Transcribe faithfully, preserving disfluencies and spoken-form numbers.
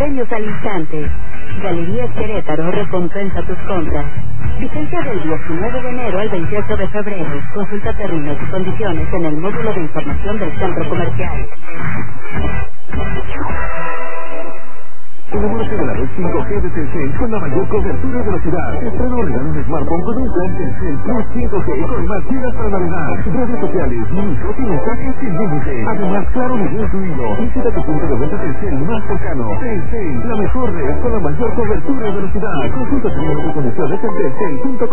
premios al instante. Galerías Querétaro recompensa tus compras. Vigencia del diecinueve de enero al veintiocho de febrero. Consulta términos y condiciones en el módulo de información del centro comercial. Enamórate de la red cinco G de Telcel con la mayor cobertura y velocidad. Estreno o regalo un smartphone con un plan Telcel Plus cinco G con más gigas para navegar. Redes sociales, minutos y mensajes sin límite. Además, claro, video incluido. Visita tu punto de venta Telcel más cercano. Telcel, la mejor red con la mayor cobertura y velocidad. Consulta tu número de conexiones en telcel punto com.